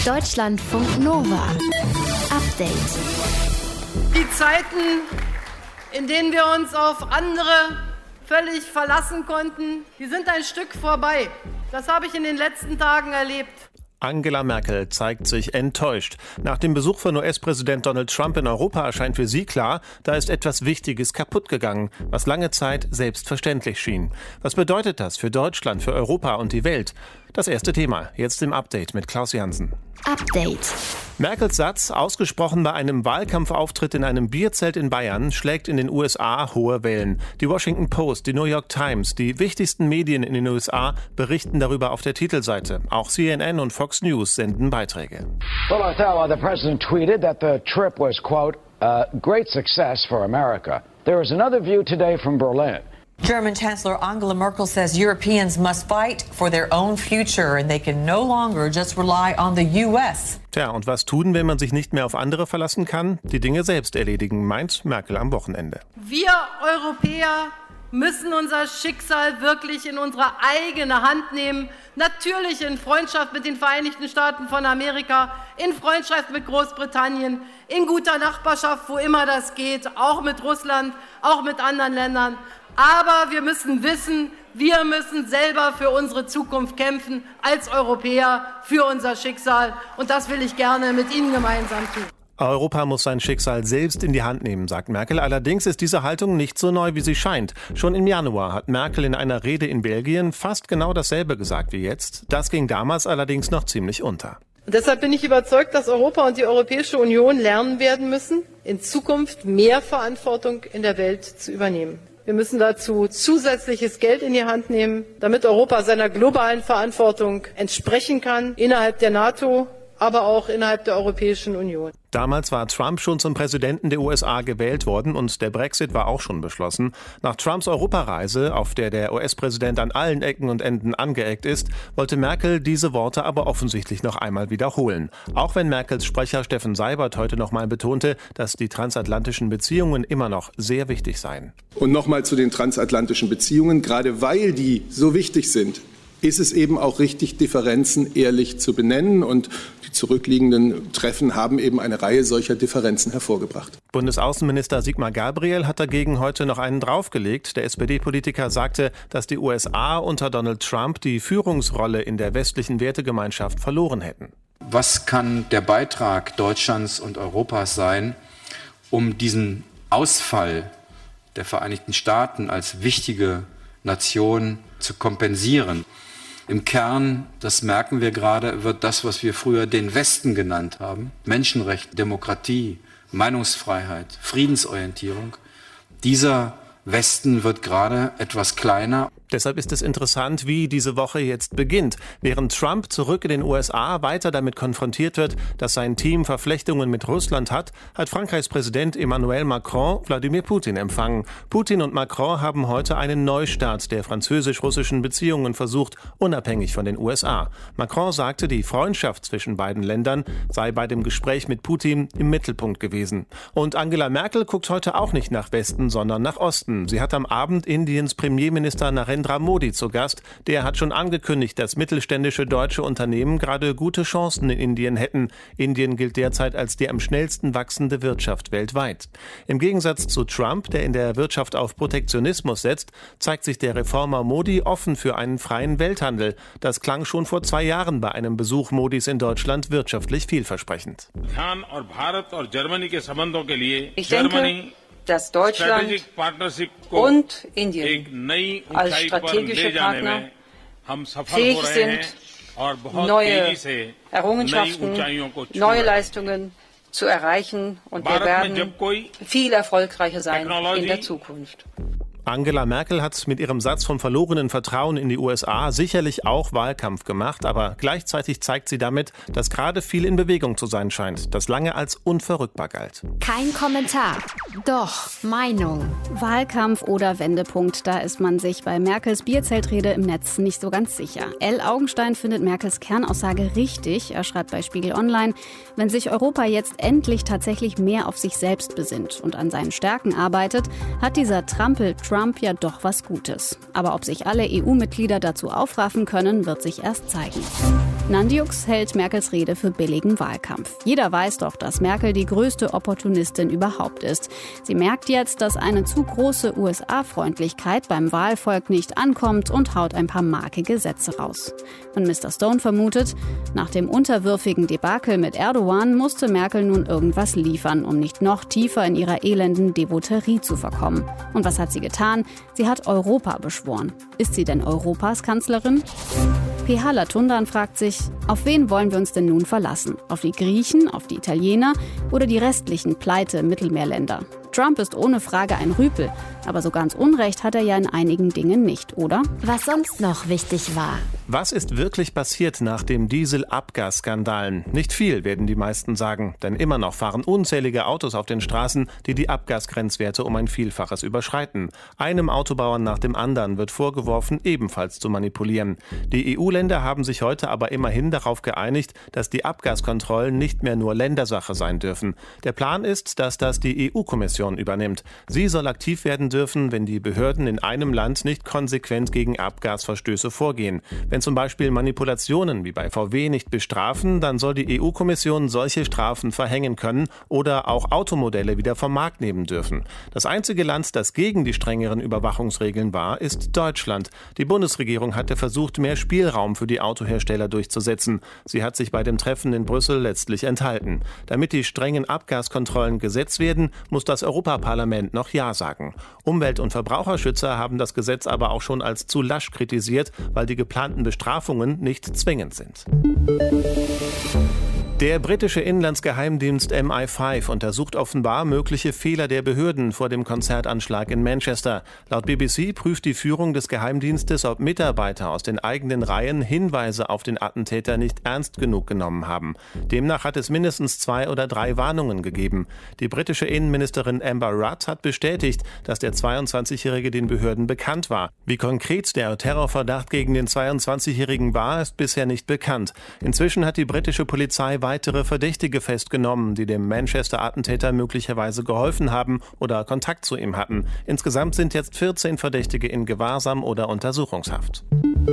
Deutschlandfunk Nova. Update. Die Zeiten, in denen wir uns auf andere völlig verlassen konnten, die sind ein Stück vorbei. Das habe ich in den letzten Tagen erlebt. Angela Merkel zeigt sich enttäuscht. Nach dem Besuch von US-Präsident Donald Trump in Europa erscheint für sie klar, da ist etwas Wichtiges kaputt gegangen, was lange Zeit selbstverständlich schien. Was bedeutet das für Deutschland, für Europa und die Welt? Das erste Thema, jetzt im Update mit Klaus Jansen. Update. Merkels Satz, ausgesprochen bei einem Wahlkampfauftritt in einem Bierzelt in Bayern, schlägt in den USA hohe Wellen. Die Washington Post, die New York Times, die wichtigsten Medien in den USA berichten darüber auf der Titelseite. Auch CNN und Fox News senden Beiträge. Well, Othello, the president tweeted that the trip was, quote, a great success for America. There is another view today from Berlin. German Chancellor Angela Merkel says Europeans must fight for their own future and they can no longer just rely on the US. Tja, und was tun, wenn man sich nicht mehr auf andere verlassen kann? Die Dinge selbst erledigen, meint Merkel am Wochenende. Wir Europäer müssen unser Schicksal wirklich in unsere eigene Hand nehmen. Natürlich in Freundschaft mit den Vereinigten Staaten von Amerika, in Freundschaft mit Großbritannien, in guter Nachbarschaft, wo immer das geht, auch mit Russland, auch mit anderen Ländern. Aber wir müssen wissen, wir müssen selber für unsere Zukunft kämpfen, als Europäer, für unser Schicksal. Und das will ich gerne mit Ihnen gemeinsam tun. Europa muss sein Schicksal selbst in die Hand nehmen, sagt Merkel. Allerdings ist diese Haltung nicht so neu, wie sie scheint. Schon im Januar hat Merkel in einer Rede in Belgien fast genau dasselbe gesagt wie jetzt. Das ging damals allerdings noch ziemlich unter. Und deshalb bin ich überzeugt, dass Europa und die Europäische Union lernen werden müssen, in Zukunft mehr Verantwortung in der Welt zu übernehmen. Wir müssen dazu zusätzliches Geld in die Hand nehmen, damit Europa seiner globalen Verantwortung entsprechen kann, innerhalb der NATO, aber auch innerhalb der Europäischen Union. Damals war Trump schon zum Präsidenten der USA gewählt worden und der Brexit war auch schon beschlossen. Nach Trumps Europareise, auf der US-Präsident an allen Ecken und Enden angeeckt ist, wollte Merkel diese Worte aber offensichtlich noch einmal wiederholen. Auch wenn Merkels Sprecher Steffen Seibert heute noch mal betonte, dass die transatlantischen Beziehungen immer noch sehr wichtig seien. Und nochmal zu den transatlantischen Beziehungen, gerade weil die so wichtig sind, ist es eben auch richtig, Differenzen ehrlich zu benennen. Und die zurückliegenden Treffen haben eben eine Reihe solcher Differenzen hervorgebracht. Bundesaußenminister Sigmar Gabriel hat dagegen heute noch einen draufgelegt. Der SPD-Politiker sagte, dass die USA unter Donald Trump die Führungsrolle in der westlichen Wertegemeinschaft verloren hätten. Was kann der Beitrag Deutschlands und Europas sein, um diesen Ausfall der Vereinigten Staaten als wichtige Nation zu kompensieren? Im Kern, das merken wir gerade, wird das, was wir früher den Westen genannt haben, Menschenrechte, Demokratie, Meinungsfreiheit, Friedensorientierung, dieser Westen wird gerade etwas kleiner. Deshalb ist es interessant, wie diese Woche jetzt beginnt. Während Trump zurück in den USA weiter damit konfrontiert wird, dass sein Team Verflechtungen mit Russland hat Frankreichs Präsident Emmanuel Macron Wladimir Putin empfangen. Putin und Macron haben heute einen Neustart der französisch-russischen Beziehungen versucht, unabhängig von den USA. Macron sagte, die Freundschaft zwischen beiden Ländern sei bei dem Gespräch mit Putin im Mittelpunkt gewesen. Und Angela Merkel guckt heute auch nicht nach Westen, sondern nach Osten. Sie hat am Abend Indiens Premierminister Narendra Modi zu Gast. Der hat schon angekündigt, dass mittelständische deutsche Unternehmen gerade gute Chancen in Indien hätten. Indien gilt derzeit als die am schnellsten wachsende Wirtschaft weltweit. Im Gegensatz zu Trump, der in der Wirtschaft auf Protektionismus setzt, zeigt sich der Reformer Modi offen für einen freien Welthandel. Das klang schon vor 2 Jahren bei einem Besuch Modis in Deutschland wirtschaftlich vielversprechend. Ich denke, dass Deutschland und Indien als strategische Partner fähig sind, neue Errungenschaften, neue Leistungen zu erreichen. Und wir werden viel erfolgreicher sein in der Zukunft. Angela Merkel hat mit ihrem Satz vom verlorenen Vertrauen in die USA sicherlich auch Wahlkampf gemacht, aber gleichzeitig zeigt sie damit, dass gerade viel in Bewegung zu sein scheint, das lange als unverrückbar galt. Kein Kommentar, doch Meinung. Wahlkampf oder Wendepunkt, da ist man sich bei Merkels Bierzeltrede im Netz nicht so ganz sicher. L. Augenstein findet Merkels Kernaussage richtig. Er schreibt bei Spiegel Online, wenn sich Europa jetzt endlich tatsächlich mehr auf sich selbst besinnt und an seinen Stärken arbeitet, hat dieser Trampel Trump ja doch was Gutes. Aber ob sich alle EU-Mitglieder dazu aufraffen können, wird sich erst zeigen. Nandiux hält Merkels Rede für billigen Wahlkampf. Jeder weiß doch, dass Merkel die größte Opportunistin überhaupt ist. Sie merkt jetzt, dass eine zu große USA-Freundlichkeit beim Wahlvolk nicht ankommt und haut ein paar markige Sätze raus. Und Mr. Stone vermutet, nach dem unterwürfigen Debakel mit Erdogan musste Merkel nun irgendwas liefern, um nicht noch tiefer in ihrer elenden Devoterie zu verkommen. Und was hat sie getan? Sie hat Europa beschworen. Ist sie denn Europas Kanzlerin? PH Latundan fragt sich, auf wen wollen wir uns denn nun verlassen? Auf die Griechen, auf die Italiener oder die restlichen Pleite-Mittelmeerländer? Trump ist ohne Frage ein Rüpel, aber so ganz Unrecht hat er ja in einigen Dingen nicht, oder? Was sonst noch wichtig war. Was ist wirklich passiert nach dem Diesel-Abgasskandalen? Nicht viel, werden die meisten sagen, denn immer noch fahren unzählige Autos auf den Straßen, die die Abgasgrenzwerte um ein Vielfaches überschreiten. Einem Autobauer nach dem anderen wird vorgeworfen, ebenfalls zu manipulieren. Die EU-Länder haben sich heute aber immerhin darauf geeinigt, dass die Abgaskontrollen nicht mehr nur Ländersache sein dürfen. Der Plan ist, dass das die EU-Kommission übernimmt. Sie soll aktiv werden dürfen, wenn die Behörden in einem Land nicht konsequent gegen Abgasverstöße vorgehen. Wenn zum Beispiel Manipulationen wie bei VW nicht bestrafen, dann soll die EU-Kommission solche Strafen verhängen können oder auch Automodelle wieder vom Markt nehmen dürfen. Das einzige Land, das gegen die strengeren Überwachungsregeln war, ist Deutschland. Die Bundesregierung hatte versucht, mehr Spielraum für die Autohersteller durchzusetzen. Sie hat sich bei dem Treffen in Brüssel letztlich enthalten. Damit die strengen Abgaskontrollen Gesetz werden, muss das Europaparlament noch Ja sagen. Umwelt- und Verbraucherschützer haben das Gesetz aber auch schon als zu lasch kritisiert, weil die geplanten Bestrafungen nicht zwingend sind. Der britische Inlandsgeheimdienst MI5 untersucht offenbar mögliche Fehler der Behörden vor dem Konzertanschlag in Manchester. Laut BBC prüft die Führung des Geheimdienstes, ob Mitarbeiter aus den eigenen Reihen Hinweise auf den Attentäter nicht ernst genug genommen haben. Demnach hat es mindestens 2 oder 3 Warnungen gegeben. Die britische Innenministerin Amber Rudd hat bestätigt, dass der 22-Jährige den Behörden bekannt war. Wie konkret der Terrorverdacht gegen den 22-Jährigen war, ist bisher nicht bekannt. Inzwischen hat die britische Polizei weitere Verdächtige festgenommen, die dem Manchester-Attentäter möglicherweise geholfen haben oder Kontakt zu ihm hatten. Insgesamt sind jetzt 14 Verdächtige in Gewahrsam oder Untersuchungshaft.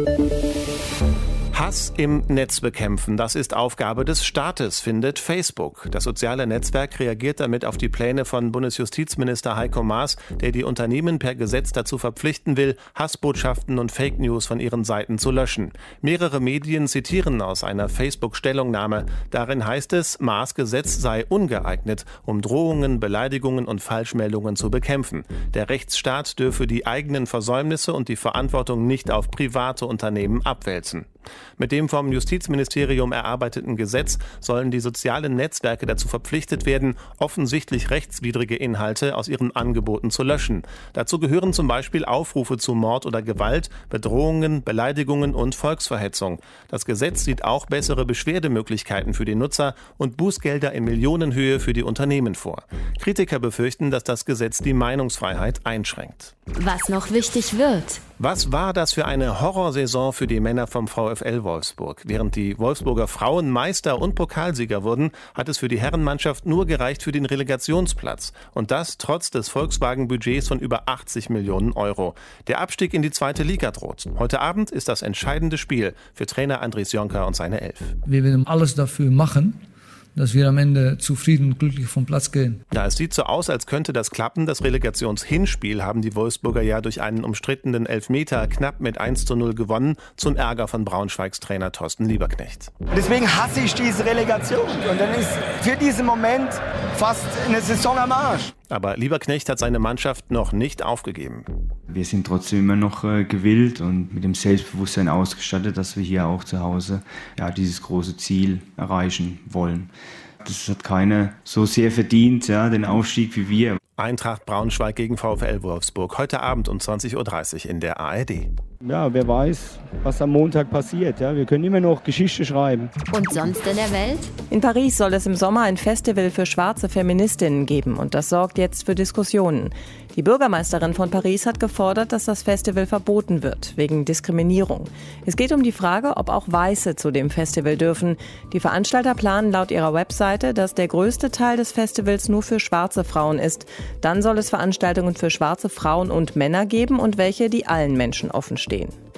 Hass im Netz bekämpfen, das ist Aufgabe des Staates, findet Facebook. Das soziale Netzwerk reagiert damit auf die Pläne von Bundesjustizminister Heiko Maas, der die Unternehmen per Gesetz dazu verpflichten will, Hassbotschaften und Fake News von ihren Seiten zu löschen. Mehrere Medien zitieren aus einer Facebook-Stellungnahme. Darin heißt es, Maas' Gesetz sei ungeeignet, um Drohungen, Beleidigungen und Falschmeldungen zu bekämpfen. Der Rechtsstaat dürfe die eigenen Versäumnisse und die Verantwortung nicht auf private Unternehmen abwälzen. Mit dem vom Justizministerium erarbeiteten Gesetz sollen die sozialen Netzwerke dazu verpflichtet werden, offensichtlich rechtswidrige Inhalte aus ihren Angeboten zu löschen. Dazu gehören zum Beispiel Aufrufe zu Mord oder Gewalt, Bedrohungen, Beleidigungen und Volksverhetzung. Das Gesetz sieht auch bessere Beschwerdemöglichkeiten für die Nutzer und Bußgelder in Millionenhöhe für die Unternehmen vor. Kritiker befürchten, dass das Gesetz die Meinungsfreiheit einschränkt. Was noch wichtig wird. Was war das für eine Horrorsaison für die Männer vom VfL Wolfsburg? Während die Wolfsburger Frauen Meister und Pokalsieger wurden, hat es für die Herrenmannschaft nur gereicht für den Relegationsplatz. Und das trotz des Volkswagen-Budgets von über 80 Millionen Euro. Der Abstieg in die 2. Liga droht. Heute Abend ist das entscheidende Spiel für Trainer Andries Jonker und seine Elf. Wir werden alles dafür machen, dass wir am Ende zufrieden und glücklich vom Platz gehen. Ja, es sieht so aus, als könnte das klappen. Das Relegationshinspiel haben die Wolfsburger ja durch einen umstrittenen Elfmeter knapp mit 1:0 gewonnen, zum Ärger von Braunschweigs Trainer Thorsten Lieberknecht. Deswegen hasse ich diese Relegation. Und dann ist für diesen Moment fast eine Saison am Arsch. Aber Lieberknecht hat seine Mannschaft noch nicht aufgegeben. Wir sind trotzdem immer noch gewillt und mit dem Selbstbewusstsein ausgestattet, dass wir hier auch zu Hause dieses große Ziel erreichen wollen. Das hat keiner so sehr verdient, den Aufstieg wie wir. Eintracht Braunschweig gegen VfL Wolfsburg. Heute Abend um 20:30 Uhr in der ARD. Ja, wer weiß, was am Montag passiert. Ja? Wir können immer noch Geschichte schreiben. Und sonst in der Welt? In Paris soll es im Sommer ein Festival für schwarze Feministinnen geben. Und das sorgt jetzt für Diskussionen. Die Bürgermeisterin von Paris hat gefordert, dass das Festival verboten wird, wegen Diskriminierung. Es geht um die Frage, ob auch Weiße zu dem Festival dürfen. Die Veranstalter planen laut ihrer Webseite, dass der größte Teil des Festivals nur für schwarze Frauen ist. Dann soll es Veranstaltungen für schwarze Frauen und Männer geben und welche, die allen Menschen offen stehen.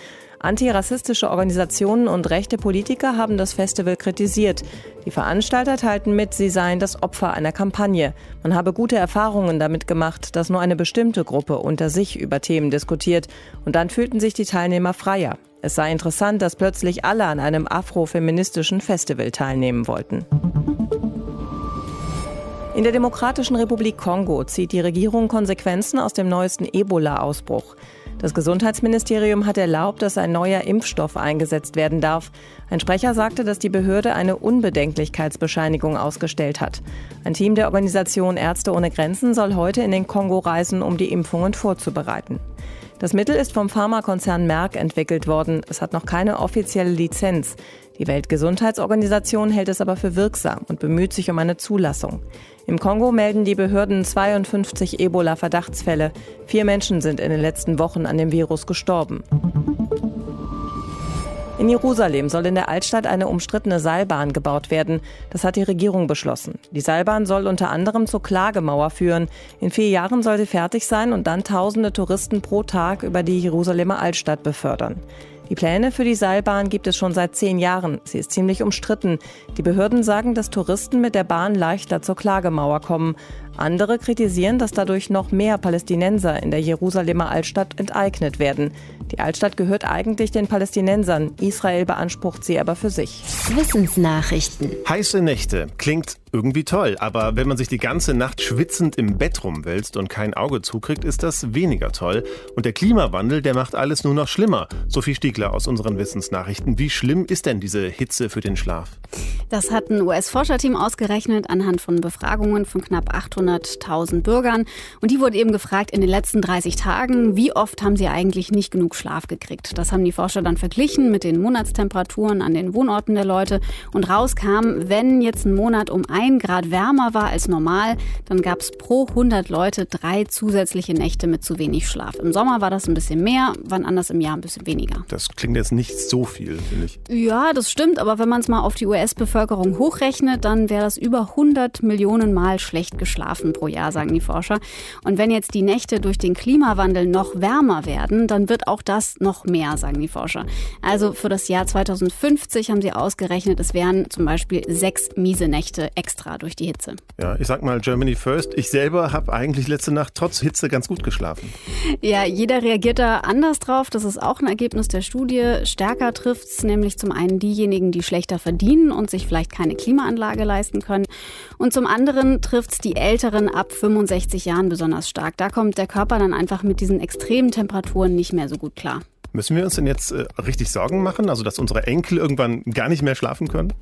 Antirassistische Organisationen und rechte Politiker haben das Festival kritisiert. Die Veranstalter teilten mit, sie seien das Opfer einer Kampagne. Man habe gute Erfahrungen damit gemacht, dass nur eine bestimmte Gruppe unter sich über Themen diskutiert. Und dann fühlten sich die Teilnehmer freier. Es sei interessant, dass plötzlich alle an einem afrofeministischen Festival teilnehmen wollten. In der Demokratischen Republik Kongo zieht die Regierung Konsequenzen aus dem neuesten Ebola-Ausbruch. Das Gesundheitsministerium hat erlaubt, dass ein neuer Impfstoff eingesetzt werden darf. Ein Sprecher sagte, dass die Behörde eine Unbedenklichkeitsbescheinigung ausgestellt hat. Ein Team der Organisation Ärzte ohne Grenzen soll heute in den Kongo reisen, um die Impfungen vorzubereiten. Das Mittel ist vom Pharmakonzern Merck entwickelt worden. Es hat noch keine offizielle Lizenz. Die Weltgesundheitsorganisation hält es aber für wirksam und bemüht sich um eine Zulassung. Im Kongo melden die Behörden 52 Ebola-Verdachtsfälle. 4 Menschen sind in den letzten Wochen an dem Virus gestorben. In Jerusalem soll in der Altstadt eine umstrittene Seilbahn gebaut werden. Das hat die Regierung beschlossen. Die Seilbahn soll unter anderem zur Klagemauer führen. In 4 Jahren soll sie fertig sein und dann Tausende Touristen pro Tag über die Jerusalemer Altstadt befördern. Die Pläne für die Seilbahn gibt es schon seit 10 Jahren. Sie ist ziemlich umstritten. Die Behörden sagen, dass Touristen mit der Bahn leichter zur Klagemauer kommen. Andere kritisieren, dass dadurch noch mehr Palästinenser in der Jerusalemer Altstadt enteignet werden. Die Altstadt gehört eigentlich den Palästinensern. Israel beansprucht sie aber für sich. Wissensnachrichten. Heiße Nächte. Klingt irgendwie toll, aber wenn man sich die ganze Nacht schwitzend im Bett rumwälzt und kein Auge zukriegt, ist das weniger toll. Und der Klimawandel, der macht alles nur noch schlimmer. Sophie Stiegler aus unseren Wissensnachrichten. Wie schlimm ist denn diese Hitze für den Schlaf? Das hat ein US-Forscherteam ausgerechnet anhand von Befragungen von knapp 800.000 Bürgern. Und die wurden eben gefragt, in den letzten 30 Tagen, wie oft haben sie eigentlich nicht genug Schlaf gekriegt? Das haben die Forscher dann verglichen mit den Monatstemperaturen an den Wohnorten der Leute. Und rauskam, wenn jetzt ein Monat um 1 Grad wärmer war als normal, dann gab es pro 100 Leute 3 zusätzliche Nächte mit zu wenig Schlaf. Im Sommer war das ein bisschen mehr, wann anders im Jahr ein bisschen weniger. Das klingt jetzt nicht so viel, finde ich. Ja, das stimmt, aber wenn man es mal auf die US-Bevölkerung hochrechnet, dann wäre das über 100 Millionen Mal schlecht geschlafen pro Jahr, sagen die Forscher. Und wenn jetzt die Nächte durch den Klimawandel noch wärmer werden, dann wird auch das noch mehr, sagen die Forscher. Also für das Jahr 2050 haben sie ausgerechnet, es wären zum Beispiel 6 miese Nächte extra durch die Hitze. Ja, ich sag mal Germany first. Ich selber habe eigentlich letzte Nacht trotz Hitze ganz gut geschlafen. Ja, jeder reagiert da anders drauf. Das ist auch ein Ergebnis der Studie. Stärker trifft es nämlich zum einen diejenigen, die schlechter verdienen und sich vielleicht keine Klimaanlage leisten können. Und zum anderen trifft es die Älteren ab 65 Jahren besonders stark. Da kommt der Körper dann einfach mit diesen extremen Temperaturen nicht mehr so gut klar. Müssen wir uns denn jetzt richtig Sorgen machen, also dass unsere Enkel irgendwann gar nicht mehr schlafen können?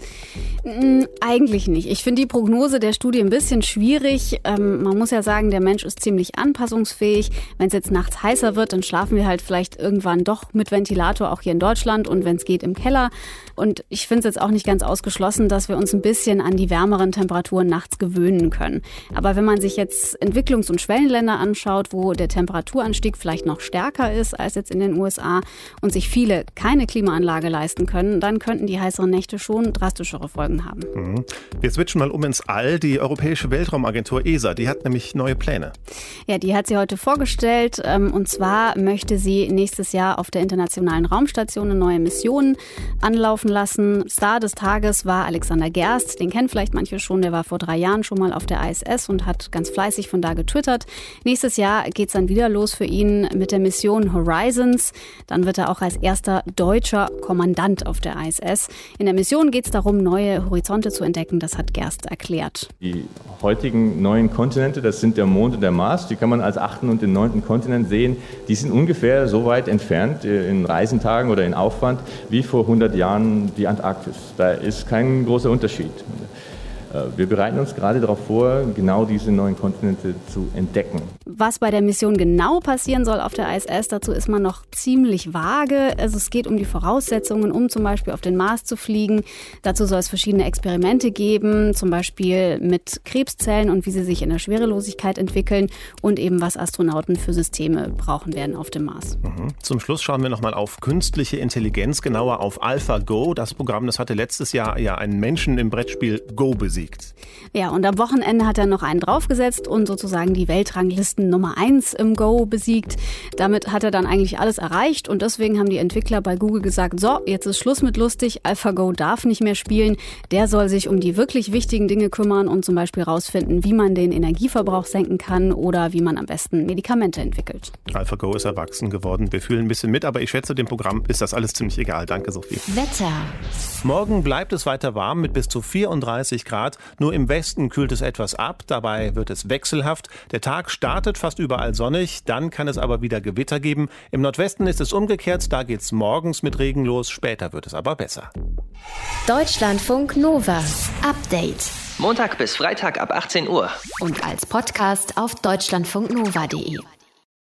Eigentlich nicht. Ich finde die Prognose der Studie ein bisschen schwierig. Man muss ja sagen, der Mensch ist ziemlich anpassungsfähig. Wenn es jetzt nachts heißer wird, dann schlafen wir halt vielleicht irgendwann doch mit Ventilator, auch hier in Deutschland und wenn es geht im Keller. Und ich finde es jetzt auch nicht ganz ausgeschlossen, dass wir uns ein bisschen an die wärmeren Temperaturen nachts gewöhnen können. Aber wenn man sich jetzt Entwicklungs- und Schwellenländer anschaut, wo der Temperaturanstieg vielleicht noch stärker ist als jetzt in den USA, und sich viele keine Klimaanlage leisten können, dann könnten die heißeren Nächte schon drastischere Folgen haben. Wir switchen mal um ins All. Die Europäische Weltraumagentur ESA, die hat nämlich neue Pläne. Ja, die hat sie heute vorgestellt. Und zwar möchte sie nächstes Jahr auf der Internationalen Raumstation eine neue Mission anlaufen lassen. Star des Tages war Alexander Gerst. Den kennen vielleicht manche schon. Der war vor 3 Jahren schon mal auf der ISS und hat ganz fleißig von da getwittert. Nächstes Jahr geht es dann wieder los für ihn mit der Mission Horizons. Dann wird er auch als erster deutscher Kommandant auf der ISS. In der Mission geht es darum, neue Horizonte zu entdecken. Das hat Gerst erklärt. Die heutigen neuen Kontinente, das sind der Mond und der Mars, die kann man als 8. und den 9. Kontinent sehen. Die sind ungefähr so weit entfernt in Reisentagen oder in Aufwand wie vor 100 Jahren die Antarktis. Da ist kein großer Unterschied. Wir bereiten uns gerade darauf vor, genau diese neuen Kontinente zu entdecken. Was bei der Mission genau passieren soll auf der ISS, dazu ist man noch ziemlich vage. Also es geht um die Voraussetzungen, um zum Beispiel auf den Mars zu fliegen. Dazu soll es verschiedene Experimente geben, zum Beispiel mit Krebszellen und wie sie sich in der Schwerelosigkeit entwickeln und eben was Astronauten für Systeme brauchen werden auf dem Mars. Zum Schluss schauen wir nochmal auf künstliche Intelligenz, genauer auf AlphaGo. Das Programm, das hatte letztes Jahr ja einen Menschen im Brettspiel Go besiegt. besiegt. Ja, und am Wochenende hat er noch einen draufgesetzt und sozusagen die Weltranglisten Nummer 1 im Go besiegt. Damit hat er dann eigentlich alles erreicht und deswegen haben die Entwickler bei Google gesagt, so, jetzt ist Schluss mit lustig, AlphaGo darf nicht mehr spielen. Der soll sich um die wirklich wichtigen Dinge kümmern und zum Beispiel rausfinden, wie man den Energieverbrauch senken kann oder wie man am besten Medikamente entwickelt. AlphaGo ist erwachsen geworden. Wir fühlen ein bisschen mit, aber ich schätze, dem Programm ist das alles ziemlich egal. Danke, Sophie. Wetter. Morgen bleibt es weiter warm mit bis zu 34 Grad. Nur im Westen kühlt es etwas ab. Dabei wird es wechselhaft. Der Tag startet fast überall sonnig. Dann kann es aber wieder Gewitter geben. Im Nordwesten ist es umgekehrt. Da geht es morgens mit Regen los. Später wird es aber besser. Deutschlandfunk Nova. Update. Montag bis Freitag ab 18 Uhr. Und als Podcast auf deutschlandfunknova.de.